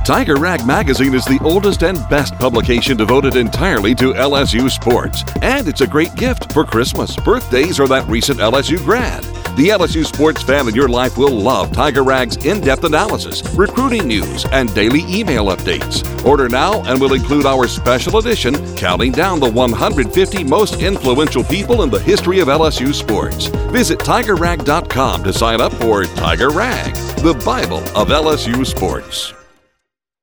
Tiger Rag Magazine is the oldest and best publication devoted entirely to LSU sports. And it's a great gift for Christmas, birthdays, or that recent LSU grad. The LSU sports fan in your life will love Tiger Rag's in-depth analysis, recruiting news, and daily email updates. Order now and we'll include our special edition counting down the 150 most influential people in the history of LSU sports. Visit TigerRag.com to sign up for Tiger Rag, the Bible of LSU sports.